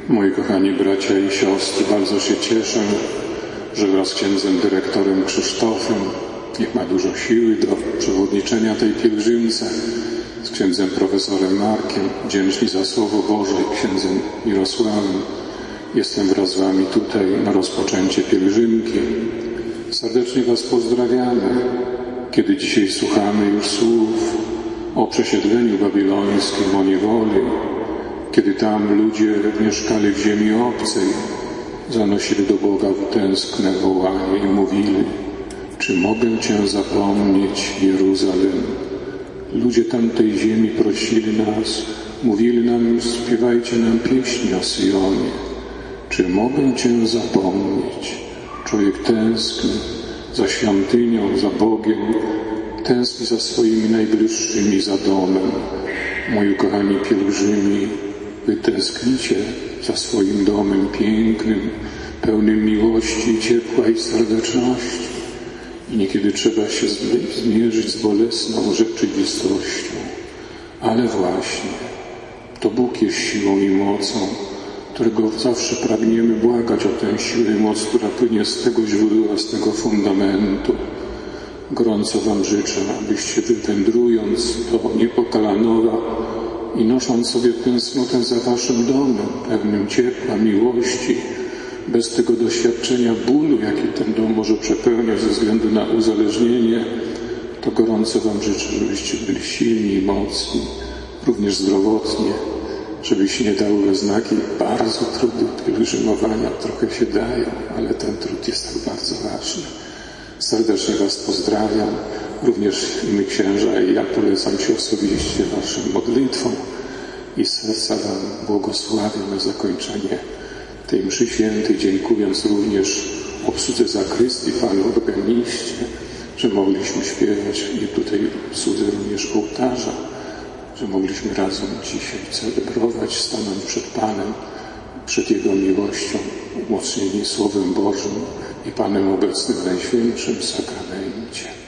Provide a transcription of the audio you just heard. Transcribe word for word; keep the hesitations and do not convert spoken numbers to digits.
Moi kochani bracia i siostry, bardzo się cieszę, że wraz z księdzem dyrektorem Krzysztofem, niech ma dużo siły do przewodniczenia tej pielgrzymce, z księdzem profesorem Markiem, wdzięczni za Słowo Boże, księdzem Mirosławem, jestem wraz z wami tutaj na rozpoczęcie pielgrzymki. Serdecznie was pozdrawiamy, kiedy dzisiaj słuchamy już słów o przesiedleniu babilońskim, o niewoli, kiedy tam ludzie mieszkali w ziemi obcej, zanosili do Boga tęskne wołanie i mówili: czy mogę Cię zapomnieć, Jeruzalem? Ludzie tamtej ziemi prosili nas, mówili nam: śpiewajcie nam pieśni o Syjonie. Czy mogę Cię zapomnieć? Człowiek tęskni za świątynią, za Bogiem, tęskni za swoimi najbliższymi, za domem. Moi kochani pielgrzymi, wy tęsknicie za swoim domem pięknym, pełnym miłości, ciepła i serdeczności. I niekiedy trzeba się zmierzyć z bolesną rzeczywistością. Ale właśnie, to Bóg jest siłą i mocą, którego zawsze pragniemy błagać o tę siłę i moc, która płynie z tego źródła, z tego fundamentu. Gorąco wam życzę, abyście wywędrując do Niepokalanowa i nosząc sobie tęsknotę za waszym domem, pełnym ciepła, miłości, bez tego doświadczenia bólu, jaki ten dom może przepełniać ze względu na uzależnienie, to gorąco wam życzę, żebyście byli silni i mocni, również zdrowotnie, żeby się nie dały we znaki bardzo trudu pielgrzymowania. Trochę się dają, ale ten trud jest tak bardzo ważny. Serdecznie was pozdrawiam. Również my księża i ja polecam się osobiście waszym modlitwom i z serca wam błogosławię na zakończenie tej mszy świętej, dziękując również obsłudze zakrystii, panu organiście, że mogliśmy śpiewać i tutaj obsłudze również ołtarza, że mogliśmy razem dzisiaj celebrować, stanąć przed Panem, przed Jego miłością, umocnieni Słowem Bożym i Panem obecnym w Najświętszym Sakramencie.